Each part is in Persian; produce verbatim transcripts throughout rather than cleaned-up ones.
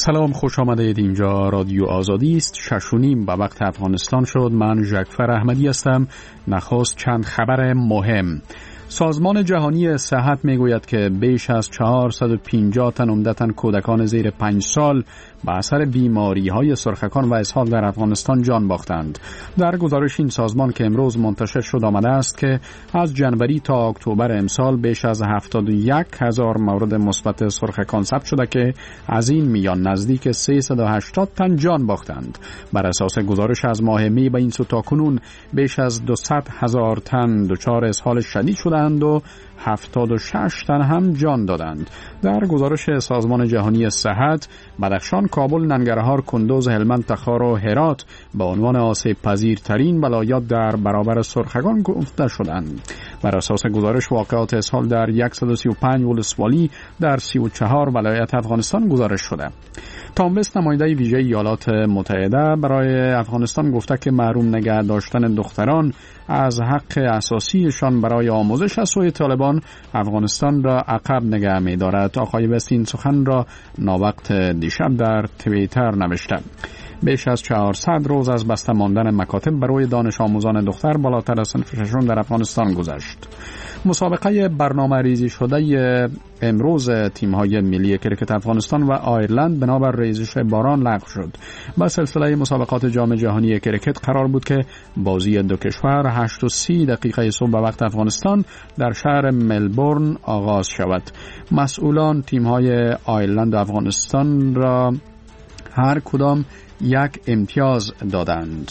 سلام، خوش آمدید. اینجا رادیو آزادی است. شش و نیم به وقت افغانستان شد. من ژکفر احمدی هستم. نخست چند خبر مهم. سازمان جهانی صحت میگوید که بیش از چهارصد و پنجاه تن عمدتاً کودکان زیر پنج سال به اثر بیماری‌های سرخکان و اسهال در افغانستان جان باختند. در گزارش این سازمان که امروز منتشر شد آمده است که از جنوری تا اکتبر امسال بیش از هفتاد و یک هزار مورد مثبت سرخکان ثبت شده که از این میان نزدیک سیصد و هشتاد تن جان باختند. بر اساس گزارش از ماه می به این سو تاکنون بیش از دویست هزار تن دچار اسهال شدید شدند و هفتاد و شش تن هم جان دادند. در گزارش سازمان جهانی صحت، بدخشان، کابل، ننگرهار، کندوز، هلمند، تخار و هرات به عنوان آسیب پذیرترین ولایات در برابر سرخکان گفته شدند. بر اساس گزارش واقعات اسهال در صد و سی و پنج ولسوالی در سی و چهار ولایت افغانستان گزارش شده. تام وست، نماینده ویژه ایالات متحده برای افغانستان، گفته که محروم نگه داشتن دختران از حق اساسیشان برای آموزش از سوی طالبان افغانستان را عقب نگه می دارد. آقای وست این سخن را ناوقت دیشب در توییتر نوشته. بیش از چهارصد روز از بسته ماندن مکاتب برای دانش آموزان دختر بالاتر از صنف ششم در افغانستان گذشت. مسابقه برنامه ریزی شده امروز تیم‌های ملی کرکت افغانستان و آیرلند بنابر ریزش باران لغو شد. با سلسله مسابقات جام جهانی کرکت قرار بود که بازی دو کشور هشت و سی دقیقه صبح به وقت افغانستان در شهر ملبورن آغاز شود. مسئولان تیم‌های آیرلند و افغانستان را هر کدام یک امتیاز دادند.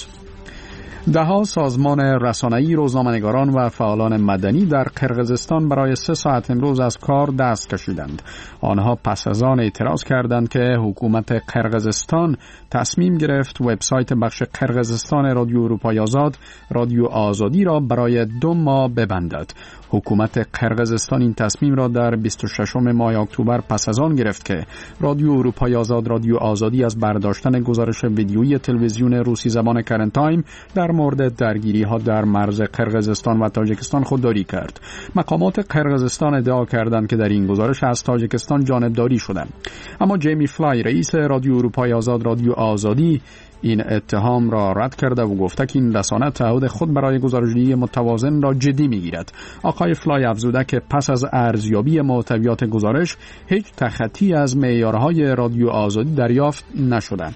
دهها سازمان رسانه‌ای، روزنامه‌نگاران و فعالان مدنی در قرقیزستان برای سه ساعت امروز از کار دست کشیدند. آنها پس از آن اعتراض کردند که حکومت قرقیزستان تصمیم گرفت وبسایت بخش قرقیزستان رادیو اروپای آزاد، رادیو آزادی را برای دو ماه ببندد. حکومت قرقیزستان این تصمیم را در بیست و ششم ماه اکتبر پس از آن گرفت که رادیو اروپای آزاد، رادیو آزادی از برداشتن گزارش ویدیویی تلویزیون روسی زبان کرنت تایم در مورد درگیری‌ها در مرز قرقیزستان و تاجیکستان خودداری کرد. مقامات قرقیزستان ادعا کردند که در این گزارش از تاجیکستان جانبداری شده. اما جیمی فلای، رئیس رادیو اروپای آزاد، رادیو آزادی، این اتهام را رد کرده و گفته که این رسانه تعهد خود برای گزارش‌دهی متوازن را جدی می‌گیرد. آقای فلای افزوده که پس از ارزیابی محتویات گزارش هیچ تخطی از معیارهای رادیو آزادی دریافت نشده.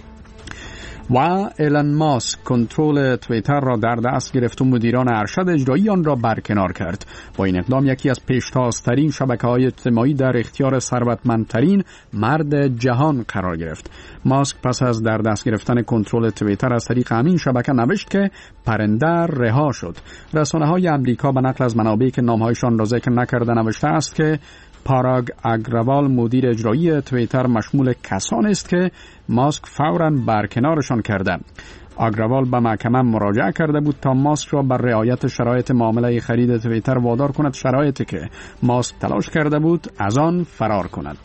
و ایلان ماسک کنترل توییتر را در دست گرفت و مدیران ارشد اجرایی آن را برکنار کرد. با این اقدام یکی از پیشتازترین شبکه‌های اجتماعی در اختیار ثروتمندترین مرد جهان قرار گرفت. ماسک پس از در دست گرفتن کنترل توییتر از طریق همین شبکه نوشت که پرنده رها شد. رسانه‌های آمریکا به نقل از منابعی که نام‌هایشان را ذکر نکرده نوشته است که پاراگ اگروال، مدیر اجرایی توییتر، مشمول کسانی است که ماسک فوراً برکنارشان کرده. اگروال به محکمه مراجعه کرده بود تا ماسک را بر رعایت شرایط معامله خرید توییتر وادار کند، شرایطی که ماسک تلاش کرده بود از آن فرار کند.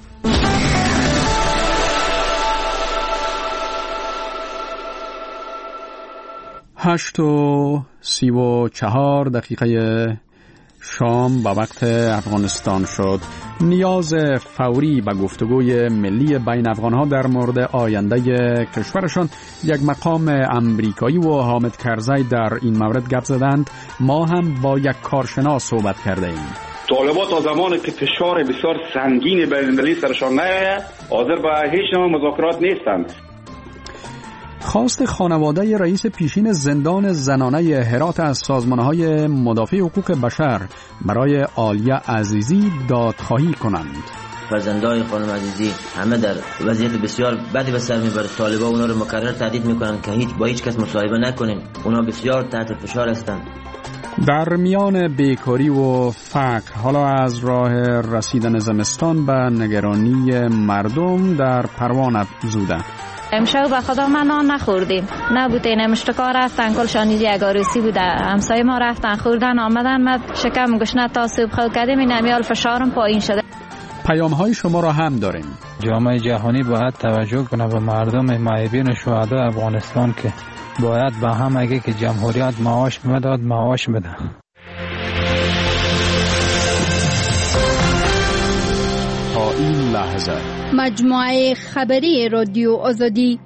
هشت و سی و چهار دقیقه شام به وقت افغانستان شد. نیاز فوری به گفتگوی ملی بین افغانها در مورد آینده کشورشان. یک مقام امریکایی و حامد کرزی در این مورد گپ زدند. ما هم با یک کارشناس صحبت کرده ایم. طالبان تا زمانی که فشار بسیار سنگین بین المللی سرشان نیاید حاضر به هیچ نوع مذاکرات نیستند. خواست خانواده رئیس پیشین زندان زنانه هرات از سازمان‌های مدافع حقوق بشر برای عالیه عزیزی دادخواهی کنند. فرزندای خانم عزیزی همه در وضعیت بسیار بدی به سر میبرند. طالبان اونا رو مکرر تهدید میکنند که هیچ با هیچ کس مصاحبه نکنین. اونا بسیار تحت فشار هستند. در میان بیکاری و فقر، حالا از راه رسیدن زمستان به نگرانی مردم در پروان افزوده. امشب به خدا ما نان نخوردیم، نبودین مشتکا رفتن کلشان یک عروسی بوده، همسایه ما رفتن خوردن آمدن، من شکم گشنه تا صبح خود کردیم، این امیال فشارم پایین شده. پیام های شما را هم داریم. جامعه جهانی باید توجه کنه به مردم معیبین شهدای افغانستان که باید به هم اگه که جمهوریت معاش میداد معاش بده. تا این لحظه مجموعه خبری رادیو آزادی.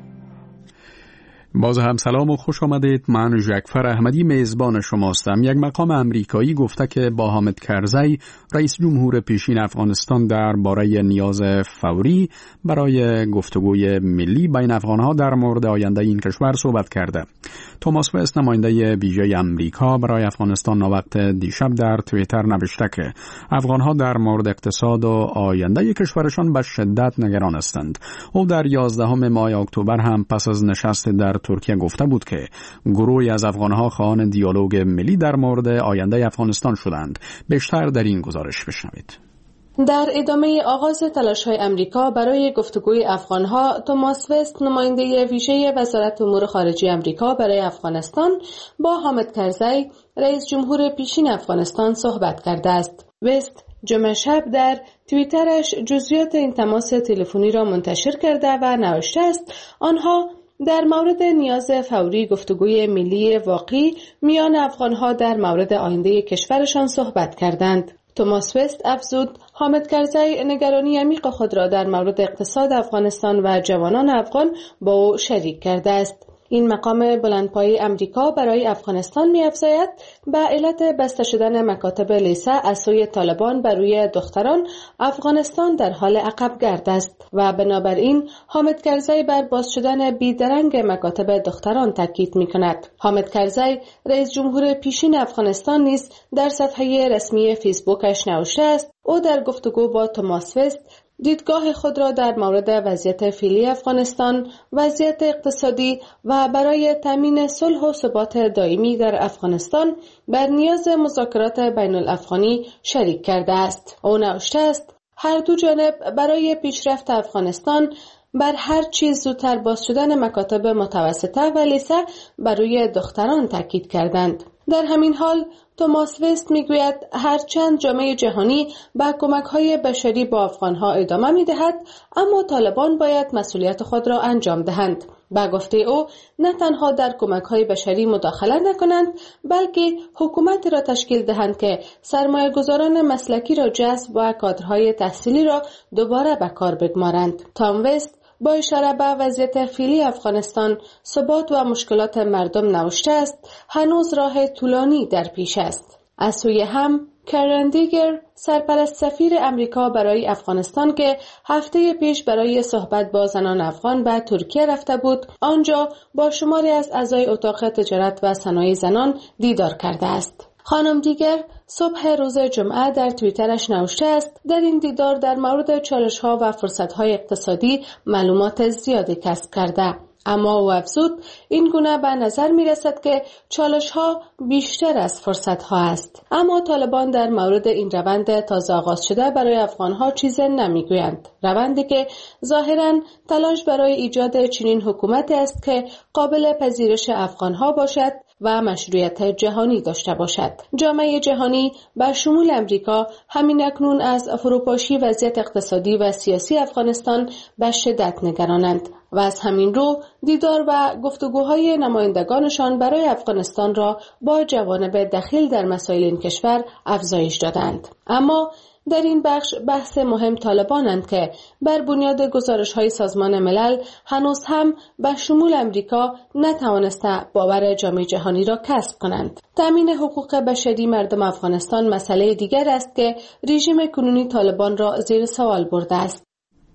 باز هم سلام و خوش آمدید. من جعفر احمدی میزبان شماستم. یک مقام امریکایی گفته که با حامد کرزی رئیس جمهور پیشین افغانستان درباره نیاز فوری برای گفتگوی ملی بین افغانها در مورد آینده این کشور صحبت کرده. توماس وست نماینده ویژه امریکا برای افغانستان وقت دیشب در توییتر نوشته که افغانها در مورد اقتصاد و آینده کشورشان به شدت نگران هستند. او در یازدهم ماه اکتبر هم پس از نشست در ترکیه گفته بود که گروهی از افغانها خواهان دیالوگ ملی در مورد آینده افغانستان شدند. بیشتر در این گزارش بشنوید. در ادامه آغاز تلاش‌های امریکا برای گفتگوی افغانها، توماس وست نماینده ویژه وزارت امور خارجه امریکا برای افغانستان با حامد کرزی رئیس جمهور پیشین افغانستان صحبت کرده است. وست جمعه شب در توییترش جزئیات این تماس تلفنی را منتشر کرده و نوشته است آنها در مورد نیاز فوری گفتگوی ملی واقعی میان افغانها در مورد آینده کشورشان صحبت کردند. توماس وست افزود حامد کرزی نگرانی عمیق خود را در مورد اقتصاد افغانستان و جوانان افغان با او شریک کرده است. این مقام بلندپایه امریکا برای افغانستان می‌افزاید به علت بسته شدن مکاتب لیسه از سوی طالبان بر روی دختران، افغانستان در حال عقب گرد است و بنابراین حامد کرزی بر باز شدن بیدرنگ مکاتب دختران تاکید می‌کند. حامد کرزی رئیس جمهور پیشین افغانستان نیز در صفحه رسمی فیسبوکش نوشته است او در گفتگو با توماس وست دیدگاه خود را در مورد وضعیت فعلی افغانستان، وضعیت اقتصادی و برای تامین صلح و ثبات دائمی در افغانستان بر نیاز مذاکرات بین الافغانی شریک کرده است. او نوشته است هر دو جانب برای پیشرفت افغانستان بر هر چیز زودتر باز شدن مکاتب متوسطه و لیسه برای دختران تاکید کردند. در همین حال توماس وست میگوید هرچند جامعه جهانی به کمک‌های بشری با افغان‌ها ادامه می‌دهد، اما طالبان باید مسئولیت خود را انجام دهند. با گفته او نه تنها در کمک‌های بشری مداخله نکنند، بلکه حکومتی را تشکیل دهند که سرمایه‌گذاران مسلکی را جذب و کادرهای تحصیلی را دوباره به کار بگمارند. تام وست با اشاره به وضعیت فعلی افغانستان، ثبات و مشکلات مردم نوشته است هنوز راه طولانی در پیش است. از سوی هم کرن دیگر سرپرست سفیر امریکا برای افغانستان که هفته پیش برای صحبت با زنان افغان به ترکیه رفته بود، آنجا با شماری از اعضای اتاق تجارت و صنایع زنان دیدار کرده است. خانم دیگر صبح روز جمعه در توییترش نوشته است در این دیدار در مورد چالش‌ها و فرصت‌های اقتصادی معلومات زیادی کسب کرده. اما او افزود این گونه به نظر می رسد که چالش‌ها بیشتر از فرصت‌ها است. اما طالبان در مورد این روند تازه آغاز شده برای افغان‌ها چیز نمی‌گویند. روندی که ظاهراً تلاش برای ایجاد چنین حکومتی است که قابل پذیرش افغان‌ها باشد و مشروعیت جهانی داشته باشد. جامعه جهانی به شمول امریکا همین اکنون از فروپاشی وضعیت اقتصادی و سیاسی افغانستان به شدت نگرانند و از همین رو دیدار و گفتگوهای نمایندگانشان برای افغانستان را با جوانب دخیل در مسائل این کشور افزایش دادند. اما در این بخش بحث مهم طالبانند که بر بنیاد گزارش‌های سازمان ملل هنوز هم به شمول امریکا نتوانسته باور جامعه جهانی را کسب کنند. تامین حقوق بشری مردم افغانستان مسئله دیگر است که رژیم کنونی طالبان را زیر سوال برده است.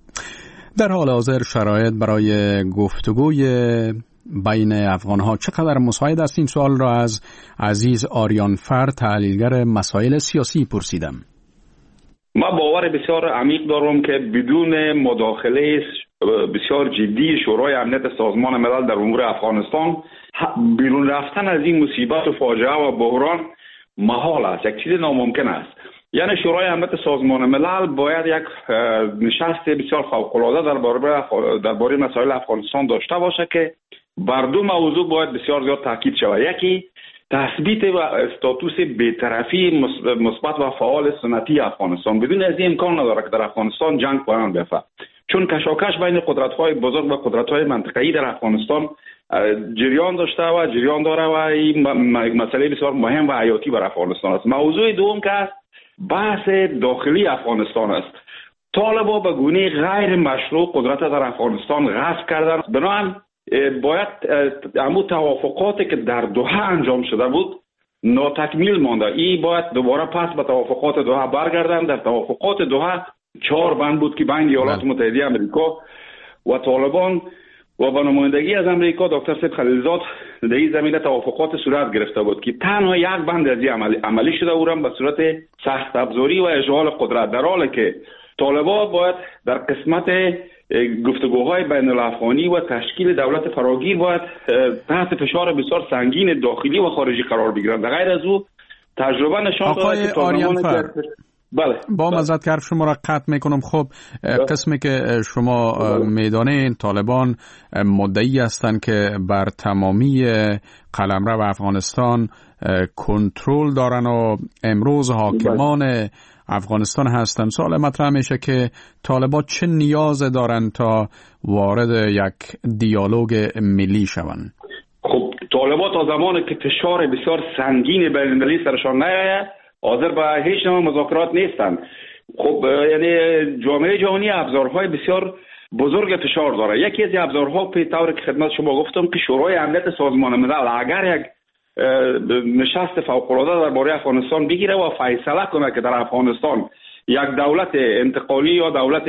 در حال حاضر شرایط برای گفتگوی بین افغانها چقدر مساعد است؟ این سوال را از عزیز آریانفر تحلیلگر مسائل سیاسی پرسیدم. ما باور بسیار عمیق دارم که بدون مداخله بسیار جدی شورای امنیت سازمان ملل در امور افغانستان بیرون رفتن از این مصیبت و فاجعه و بحران محال است، یک چیز ناممکن است. یعنی شورای امنیت سازمان ملل باید یک نشست بسیار فوق‌العاده درباره درباره مسائل افغانستان داشته باشه که بر دو موضوع باید بسیار زیاد تاکید شود. یکی تثبیت و استاتوس بی‌طرفی مثبت و فعال سنتی افغانستان. بدون از این امکان نداره که در افغانستان جنگ پایان بیفته، چون کشاکش بین قدرت‌های بزرگ و قدرت‌های منطقه‌ای در افغانستان جریان داشته و جریان داره و این مسئله بسیار مهم و حیاتی بر افغانستان است. موضوع دوم که است بحث داخلی افغانستان است. طالبان به گونه غیر مشروع قدرت در افغانستان غصب کردن. بنابراین باید همون توافقاتی که در دوحه انجام شده بود ناتکمیل مانده. این باید دوباره پس به توافقات دوحه برگردن. در توافقات دوحه چهار بند بود که بین ایالات متحده امریکا و طالبان و با نمایندگی از امریکا دکتر سید خلیلزاد در این زمینه توافقات صورت گرفته بود که تنها یک بند از این عملی, عملی شده اورم به صورت سخت ابزاری و اشغال قدرت، در حالی که طالبان باید در قسمت گفتگوهای بین الافغانی و تشکیل دولت فراگیر باید تحت فشار بسیار سنگین داخلی و خارجی قرار بگیرند. در غیر از او تجربه نشان داده که آریانفر بله با مزد که حرف شما را قطع میکنم. خب قسمی که شما میدانین طالبان مدعی هستند که بر تمامی قلمرو افغانستان کنترل دارن و امروز حاکمان افغانستان هستند. سوال مطرح میشه که طالبان چه نیاز دارن تا وارد یک دیالوگ ملی شوند؟ خب طالبان تا زمانی که فشار بسیار سنگین بین المللی سرشان نیاید حاضر به هیچ نوع مذاکرات نیستند. خب یعنی جامعه جهانی ابزارهای بسیار بزرگ فشار داره. یکی از ابزارها به طور که خدمت شما گفتم که شورای امنیت سازمان ملل اگر یک نشست فوق‌العاده درباره افغانستان بگیره و فیصله کنه که در افغانستان یک دولت انتقالی یا دولت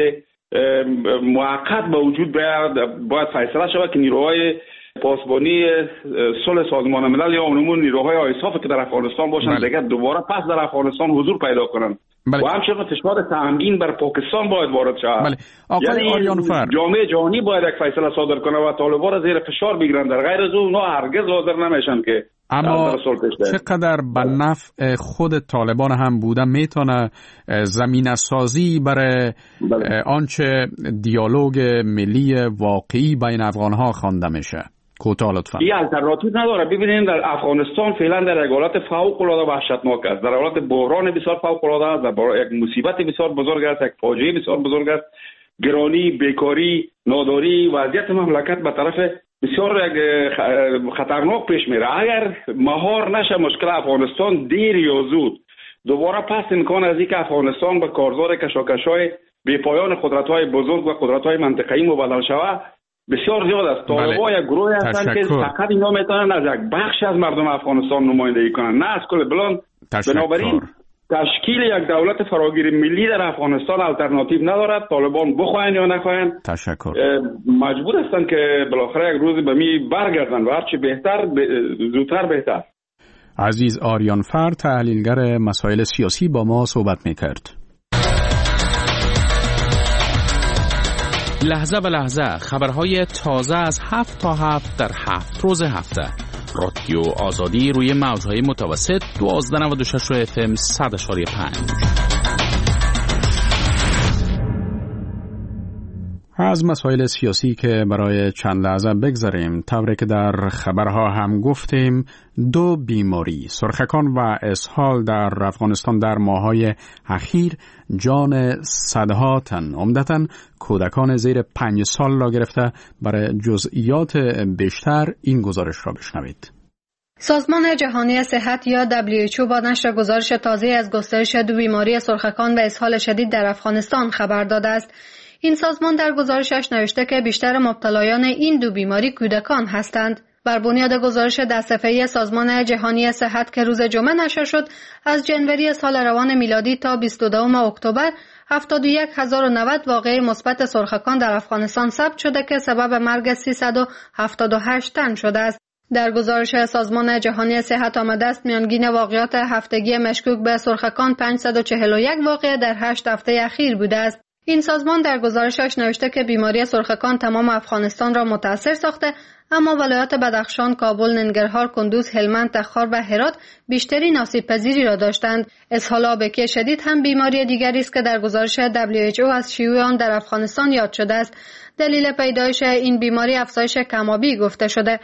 موقت به وجود بیاید، باید فیصله شود که نیروهای پاسبانی صلح سازمان ملل یا عموم نیروهای آیساف که در افغانستان باشند بله. دیگه دوباره پس در افغانستان حضور پیدا کنند بله. و همچنین فشار سنگین بر پاکستان باید وارد شود بله. آقای آریانفر جامعه جهانی باید یک فیصله صادر کنه و طالبان را زیر فشار بگیرن. در غیر از اون هرگز حاضر نمیشن که اما چقدر به نفع خود طالبان هم بوده میتونه زمینه سازی برای بله. آنچه دیالوگ ملی واقعی بین افغانها خوانده میشه؟ کوتاه لطفا. این الټرناتیو نداره. ببینید در افغانستان فعلا در یک حالت فوق العاده وحشتناک است، در حالت بحران بسیار فوق العاده است، در یک مصیبت بسیار بزرگ است، یک فاجعه بسیار بزرگ است. گرانی، بیکاری، ناداری، وضعیت مملکت به طرف بسیار خطرناک پیش میره. اگر مهار نشه مشکل افغانستان دیر یا زود دوباره پس امکان از اینکه افغانستان به کارزار کشاکش‌های بی پایان قدرت‌های بزرگ و قدرت‌های منطقه‌ای مبدل شود بسیار زیاد است. طالبان یک گروه هستند که فقط اینا میتونن از یک بخش از مردم افغانستان نمایندگی کنن، نه از کل بلان. بنابراین تشکیل یک دولت فراگیر ملی در افغانستان الټرناتیو ندارد. طالبان بخواین یا نخواین تشکر مجبور هستند که بالاخره یک روز به می برگردن و هرچی بهتر ب... زودتر بهتر. عزیز آریانفر تحلیلگر مسائل سیاسی با ما صحبت میکرد. لحظه به لحظه خبرهای تازه از هفت تا هفت در هفت روز هفته. رادیو آزادی روی موجهای متوسط دوازده نود و شش اف ام صد اشاری پنج. از مسائل سیاسی که برای چند لحظه بگذاریم، طوری که در خبرها هم گفتیم، دو بیماری سرخکان و اسهال در افغانستان در ماه‌های اخیر جان صدها تن عمدتاً کودکان زیر پنج سال را گرفته. برای جزئیات بیشتر این گزارش را بشنوید. سازمان جهانی صحت یا دبلیو اچ او با نشر گزارش تازه از گسترش دو بیماری سرخکان و اسهال شدید در افغانستان خبر داده است. این سازمان در گزارشش نوشته که بیشتر مبتلایان این دو بیماری کودکان هستند. بر بنیاد گزارش دسته‌ای سازمان جهانی صحت که روز جمعه نشر شد، از جنوری سال روان میلادی تا بیست و دو اکتبر هفتاد و یک هزار و نود واقعه مثبت سرخکان در افغانستان ثبت شده که سبب مرگ سیصد و هفتاد و هشت تن شده است. در گزارش سازمان جهانی صحت آمده است میانگین واقعات هفتگی مشکوک به سرخکان پانصد و چهل و یک واقعه در هشت هفته اخیر بوده است. این سازمان در گزارشش نوشته که بیماری سرخکان تمام افغانستان را متاثر ساخته، اما ولایات بدخشان، کابل، ننگرهار، کندوز، هلمند، تخار و هرات بیشترین آسیب پذیری را داشتند. اسهال آبکی شدید هم بیماری دیگری است که در گزارش دبلیو اچ او از شیوع آن در افغانستان یاد شده است. دلیل پیدایش این بیماری افزایش کم‌آبی گفته شده.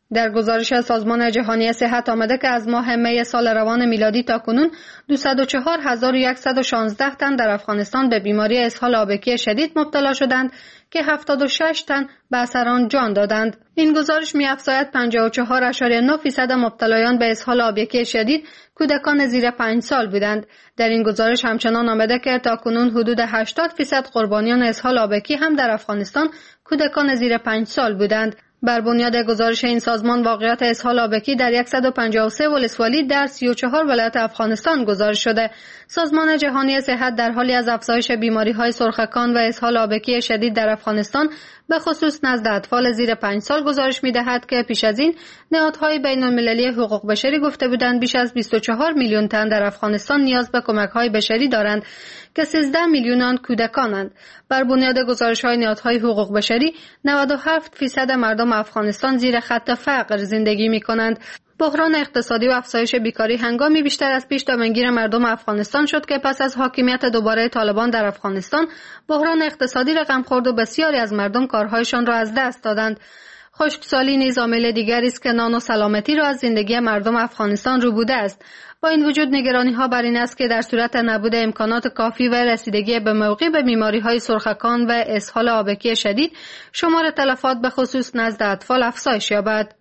در گزارش سازمان جهانی صحت آمده که از ماه می سال روان میلادی تا کنون دویست و چهار هزار و صد و شانزده تن در افغانستان به بیماری اسهال آبکی شدید مبتلا شدند که هفتاد و شش تن به اثر آن جان دادند. این گزارش می‌افزاید پنجاه و چهار ممیز نه درصد مبتلایان به اسهال آبکی شدید کودکان زیر پنج سال بودند. در این گزارش همچنان آمده که تاکنون حدود هشتاد درصد قربانیان اسهال آبکی هم در افغانستان کودکان زیر پنج سال بودند. بر بنیاد گزارش این سازمان واقعات اسهال آبکی در صد و پنجاه و سه ولسوالی در سی و چهار ولایت افغانستان گزارش شده. سازمان جهانی صحت در حالی از افزایش بیماری‌های سرخکان و اسهال آبکی شدید در افغانستان به خصوص نزد اطفال زیر پنج سال گزارش می‌دهد که پیش از این نهادهای بین‌المللی حقوق بشری گفته بودند بیش از بیست و چهار میلیون تن در افغانستان نیاز به کمک‌های بشری دارند که سیزده میلیون آن کودکانند. بر بنیاد گزارش‌های نهادهای حقوق بشری نود و هفت درصد مردم افغانستان زیر خط فقر زندگی می‌کنند. بحران اقتصادی و افزایش بیکاری هنگامی بیشتر از پیش دامنگیر مردم افغانستان شد که پس از حاکمیت دوباره طالبان در افغانستان بحران اقتصادی رقم خورد و بسیاری از مردم کارهایشان را از دست دادند. خشکسالی نیز عامل دیگری است که نان و سلامتی را از زندگی مردم افغانستان ربوده است. با این وجود نگرانی‌ها بر این است که در صورت نبود امکانات کافی و رسیدگی به موقع به بیماری‌های سرخکان و اسهال آبکی شدید شمار تلفات به خصوص نزد اطفال افزایش یابد.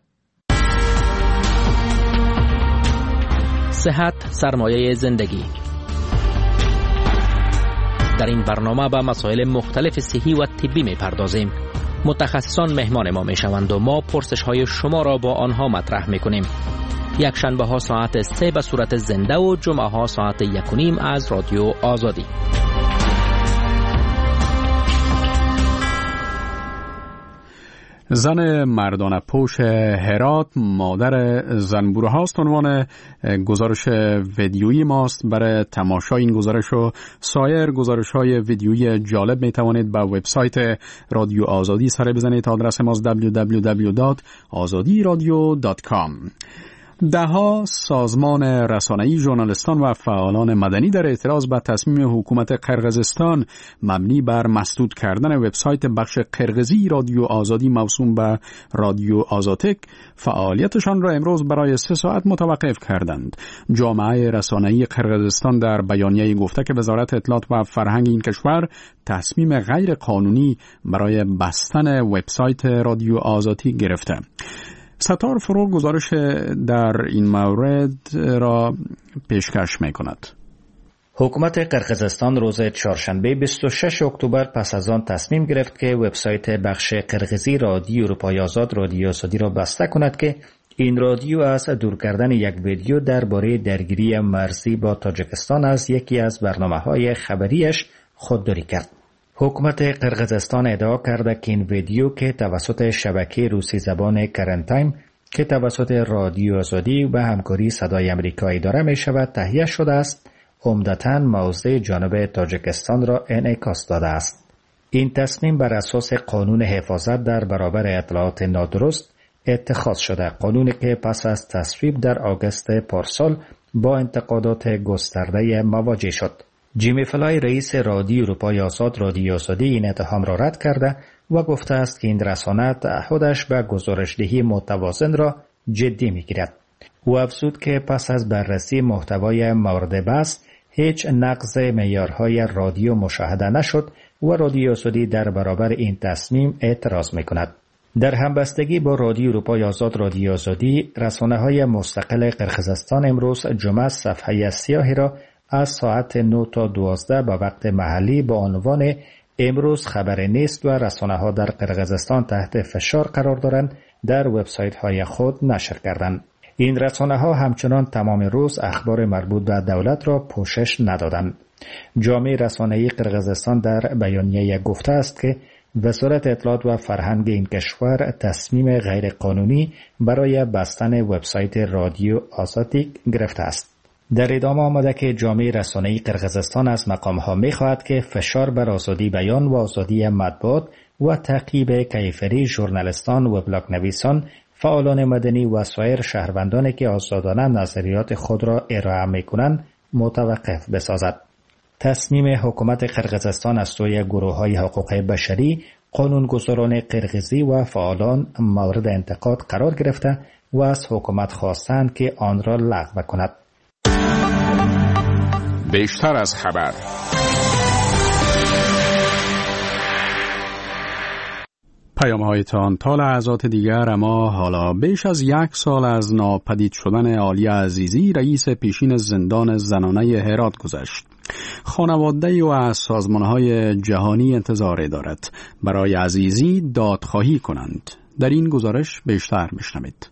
صحت سرمایه زندگی. در این برنامه به مسائل مختلف صحی و طبی می پردازیم. متخصصان مهمان ما می شوند و ما پرسش های شما را با آنها مطرح می کنیم. یک شنبه ها ساعت سه به صورت زنده و جمعه ها ساعت یک و نیم از رادیو آزادی. زن مردانه پوش هرات مادر زنبوره هاست. عنوان گزارش ویدیویی ماست. برای تماشای این گزارش و سایر گزارش های ویدیویی جالب می توانید به وبسایت رادیو آزادی سر بزنید. آدرس ماست دبلیو دبلیو دبلیو دات آزادی رادیو دات کام. دهها سازمان رسانه‌ای، ژورنالیستان و فعالان مدنی در اعتراض به تصمیم حکومت قرقیزستان مبنی بر مسدود کردن وبسایت بخش قرقیزی رادیو آزادی موسوم به رادیو آزاتک فعالیتشان را امروز برای سه ساعت متوقف کردند. جامعه رسانه‌ای قرقیزستان در بیانیه‌ای گفته که وزارت اطلاعات و فرهنگ این کشور تصمیم غیر قانونی برای بستن وبسایت رادیو آزادی گرفته. ستار فروغ گزارش در این مورد را پیشکش می کند. حکومت قرقیزستان روز چهارشنبه بیست و ششم اکتبر پس از آن تصمیم گرفت که وبسایت بخش قرقیزی رادیو اروپای آزاد رادیو آزادی را بسته کند که این رادیو از دور کردن یک ویدیو درباره درگیری مرزی با تاجیکستان از یکی از برنامه‌های خبریش خودداری کرد. حکومت قرقیزستان ادعا کرده که این ویدیو که توسط شبکه روسی زبان کرنت تایم که توسط رادیو آزادی و همکاری صدای آمریکایی داره می شود تهیه شده است، عمدتاً موضع جانب تاجیکستان را انعکاس داده است. این تصمیم بر اساس قانون حفاظت در برابر اطلاعات نادرست اتخاذ شده، قانونی که پس از تصویب در آگوست پارسال با انتقادات گسترده مواجه شد. جیمی فلای رئیس رادیو اروپای آزاد رادیو آزادی این اتهام را رد کرده و گفته است که این رسانه تعهدش به گزارش‌دهی متوازن را جدی می‌گیرد. او افزود که پس از بررسی محتوای مورد بحث هیچ نقض معیارهای رادیو مشاهده نشد و رادیو آزادی در برابر این تصمیم اعتراض می‌کند. در همبستگی با رادیو اروپای آزاد رادیو آزادی، رسانه‌های مستقل قرقیزستان امروز جمعه صفحه سیاهی را از ساعت نه تا دوازده به وقت محلی با عنوان امروز خبر نیست و رسانه‌ها در قرقیزستان تحت فشار قرار دارند در وبسایت‌های خود نشر کردند. این رسانه‌ها همچنان تمام روز اخبار مربوط به دولت را پوشش ندادند. جامعه رسانه‌ای قرقیزستان در بیانیه گفته است که وزارت اطلاعات و فرهنگ این کشور تصمیم غیرقانونی برای بستن وبسایت رادیو آزادی گرفته است. در ادامه آمده که جامعه رسانه‌ای قرقیزستان از مقام‌ها می‌خواهد که فشار بر آزادی بیان و آزادی مطبوعات و تعقیب کیفری ژورنالیستان و بلاگ‌نویسان، فعالان مدنی و سایر شهروندانی که آزادانه نظریات خود را ارائه می‌کنند متوقف بسازد. تصمیم حکومت قرقیزستان از سوی گروه‌های حقوق بشری قانونگذاران قرقیزی و فعالان مورد انتقاد قرار گرفته و از حکومت خواستند که آن را لغو کند. بیشتر از خبر. پیام هایتان تا لحظات دیگر. اما حالا بیش از یک سال از ناپدید شدن عالیه عزیزی رئیس پیشین زندان زنانه هرات گذشت. خانواده و از سازمانهای جهانی انتظار دارد برای عزیزی دادخواهی کنند. در این گزارش بیشتر میشنوید.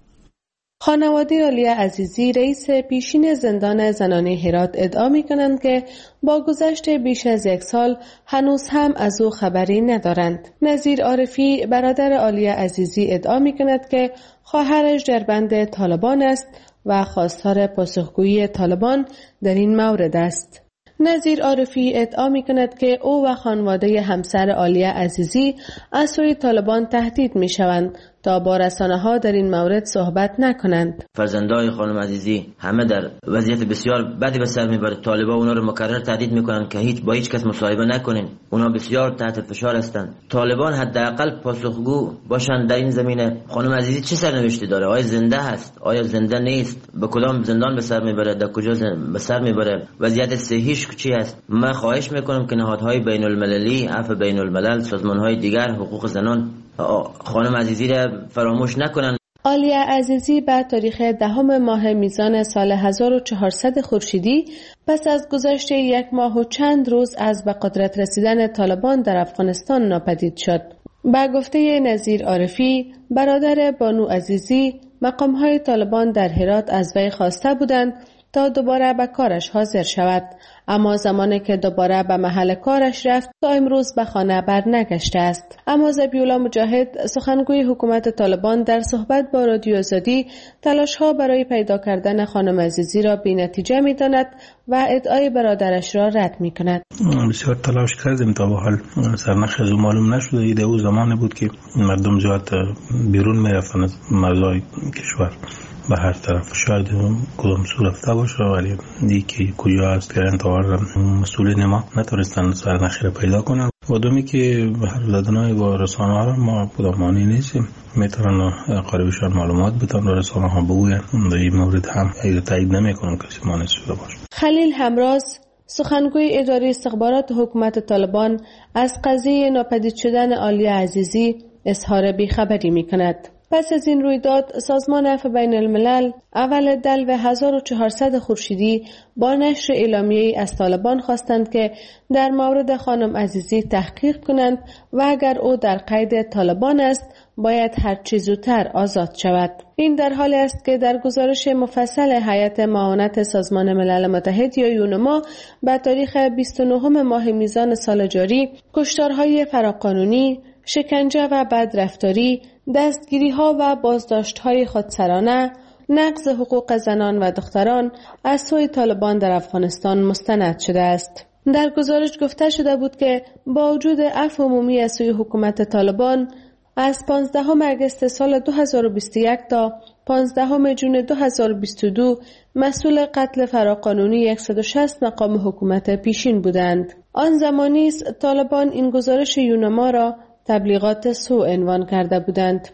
خانواده عالیه عزیزی رئیس پیشین زندان زنانه هرات ادعا می‌کنند که با گذشت بیش از یک سال هنوز هم از او خبری ندارند. نظیر عارفی برادر عالیه عزیزی ادعا می‌کند که خواهرش در بند طالبان است و خواستار پاسخگویی طالبان در این مورد است. نظیر عارفی ادعا می‌کند که او و خانواده همسر عالیه عزیزی از سوی طالبان تهدید می‌شوند تا با رسانه‌ها در این مورد صحبت نکنند. فرزندای خانم عزیزی همه در وضعیت بسیار بدی به سر میبره. طالبان اونا رو مکرر تهدید میکنن که هیچ با هیچ کس مصاحبه نکنین. اونا بسیار تحت فشار هستند. طالبان حداقل پاسخگو باشن در این زمینه. خانم عزیزی چه سرنوشتی داره؟ آیا زنده هست؟ آیا زنده نیست؟ به کدام زندان به سر میبره؟ در کجا به سر میبره؟ وضعیت صحیش چی است؟ من خواهش میکنم که نهادهای بین المللی، عفو بین الملل، سازمانهای دیگر حقوق زنان خانم عزیزی را فراموش نکنن. عالیه عزیزی به تاریخ دهم ماه میزان سال هزار و چهارصد خورشیدی پس از گذشت یک ماه و چند روز از به قدرت رسیدن طالبان در افغانستان ناپدید شد. به گفته نظیر عارفی، برادر بانو عزیزی، مقام‌های طالبان در هرات از وی خواسته بودند تا دوباره به کارش حاضر شود، اما زمانی که دوباره به محل کارش رفت تا امروز به خانه بر نگشته است. اما ذبیح‌الله مجاهد، سخنگوی حکومت طالبان، در صحبت با رادیو آزادی تلاش‌ها برای پیدا کردن خانم عزیزی را بی‌نتیجه می‌داند و ادعای برادرش را رد می‌کند. بسیار تلاش کردیم تا به حال سرنخ از او معلوم نشده. ایده او زمانی بود که مردم زیاد بیرون می‌رفتن از مرزهای کشور به هر طرف، شاید کدام سو رفته باشه، ولی دیگه کجا هست که انتظار مسئولین ما نتونستن سرنخی را پیدا کنن. و دومی که حرف زدنهای با رسانه ها را ما کدام مانی نیستیم، میتونن قریبشان معلومات بدن و رسانه ها بگوین. در این مورد هم اگر تایید نمیکنن کسی مانی شده باشه. خلیل همراز، سخنگوی اداره استخبارات حکومت طالبان، از قضیه ناپدید شدن عالیه عزیزی اظهار بیخبری میکند. پس از این رویداد، سازمان عفو بین الملل اول دلو هزار و چهارصد خورشیدی با نشر اعلامیه‌ای از طالبان خواستند که در مورد خانم عزیزی تحقیق کنند و اگر او در قید طالبان است باید هر چه زودتر آزاد شود. این در حالی است که در گزارش مفصل هیئت معاونت سازمان ملل متحد یا یونما به تاریخ بیست و نهم ماه میزان سال جاری، کشتارهای فراقانونی، شکنجه و بدرفتاری، دستگیری‌ها و بازداشت‌های خودسرانه، نقض حقوق زنان و دختران از سوی طالبان در افغانستان مستند شده است. در گزارش گفته شده بود که با وجود عفو عمومی از سوی حکومت طالبان، از پانزدهم آگوست سال دو هزار و بیست و یک تا پانزدهم ژوئن دو هزار و بیست و دو مسئول قتل فراقانونی صد و شصت مقام حکومت پیشین بودند. آن زمانی است طالبان این گزارش یونما را تبلیغات سوء عنوان کرده بودند.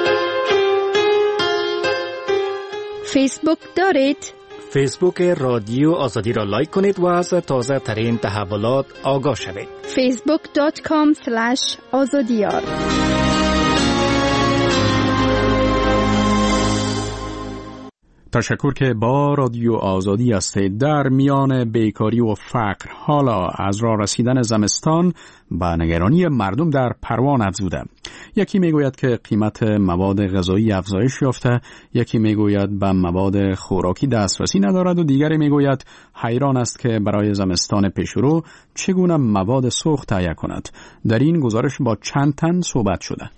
فیسبوک دارید؟ فیسبوک رادیو آزادی را لایک کنید و از تازه ترین تحولات آگاه شوید. فیسبوک دات کام اسلش آزادیار. تشکر که با رادیو آزادی هستید. در میان بیکاری و فقر، حالا از راه رسیدن زمستان به نگرانی مردم در پروان افزوده. یکی میگوید که قیمت مواد غذایی افزایش یافته، یکی میگوید به مواد خوراکی دسترسی ندارد و دیگری میگوید حیران است که برای زمستان پیشرو چگونه مواد سوخت تهیه کند. در این گزارش با چند تن صحبت شده.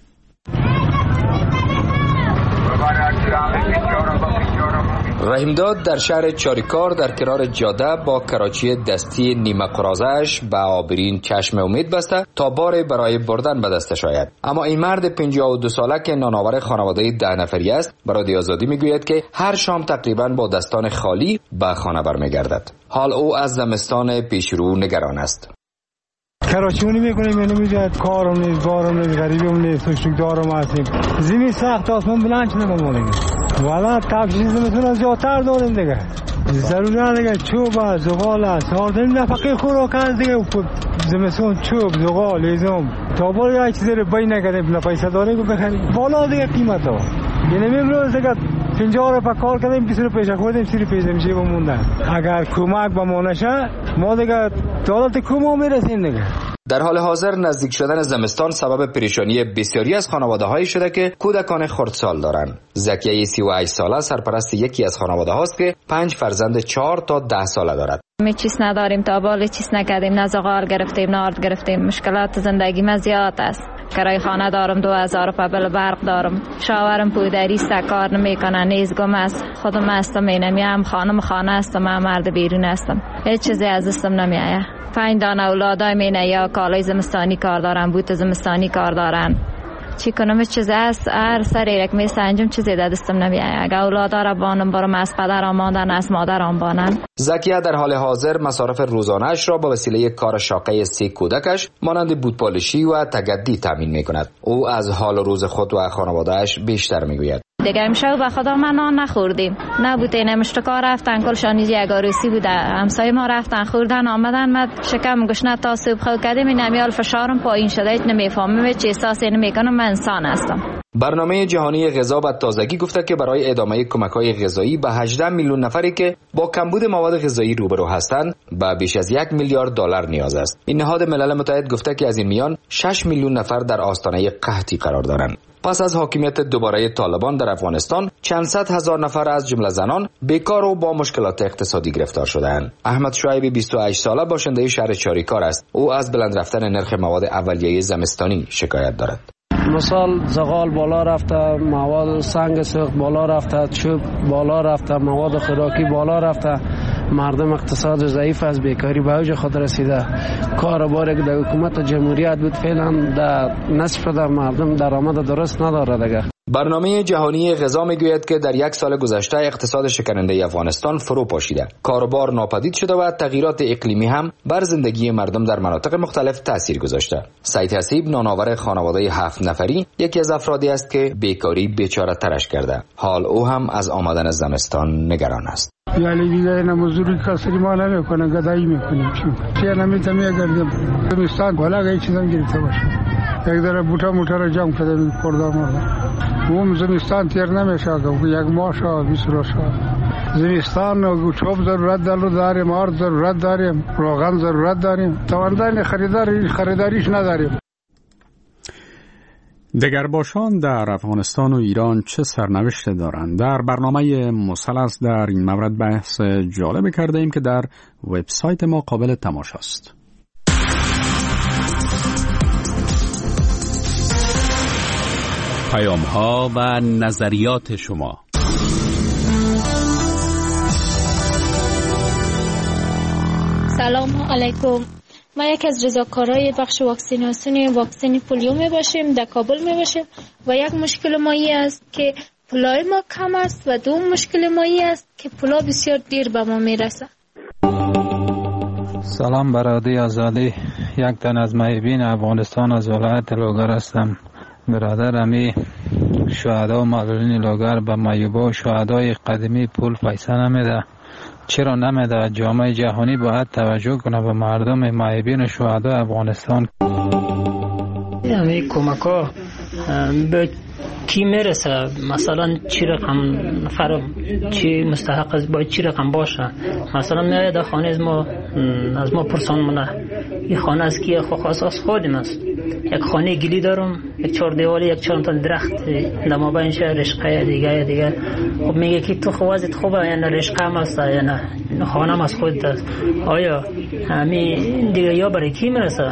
رحیمداد در شهر چاریکار در کنار جاده با کراچی دستی نیمه قرازش به آبرین چشم امید بسته تا بار برای بردن به دستش آید. اما این مرد پنجاه و دو ساله که نانآور خانواده ده نفری است، به رادیو آزادی میگوید که هر شام تقریبا با دستان خالی به خانه برمیگردد. حال او از زمستان پیشرو نگران است. کراچیونی میکنیم یعنی میجاد کارم نیست بارم نیست غریبم نیست سوشک دارم هستیم زمین سخت آسمان بلند شده ما دیگه والا تفشیز میتونه زیادتر داریم دیگه ضروری دیگه چوب زغال است آردن نفقه خوراک است دیگه زمستون چوب زغال لیزم تا بار یک چیزی رو بای نکردیم نه پیسه داریم که بخریم بالا دیگه قیمت ها یعنی امروز دیگه پنجاه رو کار کردیم بیست رو پیش خودیم سی رو پیش میشه بموندن اگر کمک به ما نشه ما دیگه دولت کم میرسیم دیگه. در حال حاضر نزدیک شدن زمستان سبب پریشانی بسیاری از خانواده‌هایی شده که کودکان خردسال دارند. زکیه سی و هشت ساله سرپرست یکی از خانواده هاست که پنج فرزند چهار تا ده ساله دارد. می چیز نداریم تا بالی چیز نکردیم نه زغال گرفتیم نه آرد گرفتیم مشکلات زندگی ما زیاد است. کرای خانه دارم دو هزار پبل برق دارم شاورم پودری سکار نمیکنه نیزگم است خودم هستم اینم خانم خانه هستم من مرد بیرون هستم هیچ چیزی از دستم نمیآید. پنج دانه اولادای مینه یا کالای زمستانی کار دارن بوت زمستانی کار دارن چی کنم چیز است هر سری رک می سنجم چیزی دستم نمیآید اگه اولادا را بانم برم از پدر آماندن از مادر آمبانن. زکیه در حال حاضر مصارف روزانه‌اش را با وسیله کار شاقه سه کودکش مانند بوتپالشی و تگدی تامین می‌کند. او از حال و روز خود و خانواده‌اش بیشتر می‌گوید. دیگه امشب به خدا ما نان نخوردیم نبوده نمشتکا رفتن کل شانیزی اگاروسی بوده همسایه ما رفتن خوردن آمدن من شکم گشنه تا صبح خو کردیم این امیال فشارم پایین شده ایت نمیفهمم چه احساسی نمیکنم من انسان هستم. برنامه جهانی غذا به تازگی گفته که برای ادامه کمک‌های غذایی به هجده میلیون نفری که با کمبود مواد غذایی روبرو هستند به بیش از یک میلیارد دلار نیاز است. این نهاد ملل متحد گفته که از این میان شش میلیون نفر در آستانه قحطی قرار دارند. پس از حاکمیت دوباره طالبان در افغانستان چند صد هزار نفر از جمله زنان بیکار و با مشکلات اقتصادی گرفتار شده‌اند. احمد شعیبی بیست و هشت ساله باشنده شهر چاریکار است. او از بلند رفتن نرخ مواد اولیه زمستانی شکایت دارد. مثال زغال بالا رفته، مواد سنگ سوخت بالا رفته، چوب بالا رفته، مواد خوراکی بالا رفته، مردم اقتصاد ضعیف از بیکاری به اوج خود رسیده. کاروباری که در حکومت جمهوریت بود فعلا در نصف شده مردم درآمد درست نداره دیگه. برنامه جهانی غذا میگوید که در یک سال گذشته اقتصاد شکننده افغانستان فرو پاشیده. کاروبار ناپدید شده و تغییرات اقلیمی هم بر زندگی مردم در مناطق مختلف تاثیر گذاشته. سعید حسیب نانآور خانواده هفت نفری یکی از افرادی است که بیکاری بیچاره ترش کرده. حال او هم از آمدن زمستان نگران است. یعنی دیگه نمازوری کسری ما نمیکنه گدایی میکنیم چون چه نمیتونم گردم زمستان بالا یک چیزام گرفته باشه یک ذره بوتا موتا رو جمع کردیم خوردم اون زمستان تیر نمیشه یک ماه شد بیست روز شد زمستان چوب ضرورت داریم آرد ضرورت داریم روغن ضرورت داریم تواندن خریداری خریداریش نداریم. دگرباشان در افغانستان و ایران چه سرنوشت دارند؟ در برنامه مثلث در این مورد بحث جالب کرده ایم که در وبسایت ما قابل تماشاست. پیام ها و نظریات شما. سلام علیکم. ما یک از رضاکارای بخش واکسیناسیون واکسن پولیو می باشیم در کابل می باشیم و یک مشکل ما این است که پولای ما کم است و دوم مشکل ما این است که پولا بسیار دیر به ما می رسه. سلام برادری آزادی، یک تن از محبین افغانستان از ولایت لوگر هستم. برادر امی شهدا و معلولین لوگر به مایوبا و شهدای قدیمی پول پیسه نمیده. چرا نمیده؟ جامعه جهانی باید توجه کنه به مردم معیبین و شهدای افغانستان. یعنی کمک ها به کی میرسه؟ مثلا چی رقم نفر چی مستحق است باید چی رقم باشه؟ مثلا میاد در خانه از ما از ما پرسان منه این خانه از کی؟ خو خاص از خودم است. یک خانه گلی دارم، یک چهار دیواری، یک چهار تا درخت در مابین شهر رشقه دیگه دیگه. خب میگه که تو خوازت خوبه یا نه رشقه هم است یا نه خانه هم از خودت است. آیا همین دیگه یا برای کی میرسه؟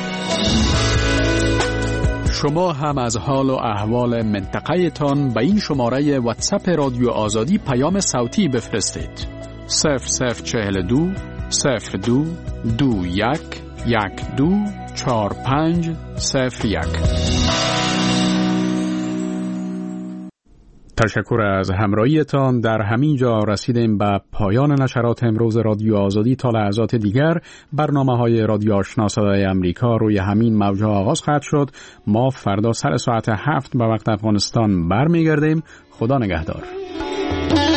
شما هم از حال و احوال منطقه تان به این شماره واتساپ رادیو آزادی پیام صوتی بفرستید. صفر صفر چهل دو صفر دو دو یک یک دو چهار پنج صفر یک. تشکر از همراهیتان. در همین جا رسیدیم به پایان نشرات امروز رادیو آزادی. تا لحظات دیگر برنامه‌های رادیو آشنا صدای امریکا روی همین موج‌ها آغاز خواهد شد. ما فردا سر ساعت هفت به وقت افغانستان برمیگردیم. خدا نگهدار.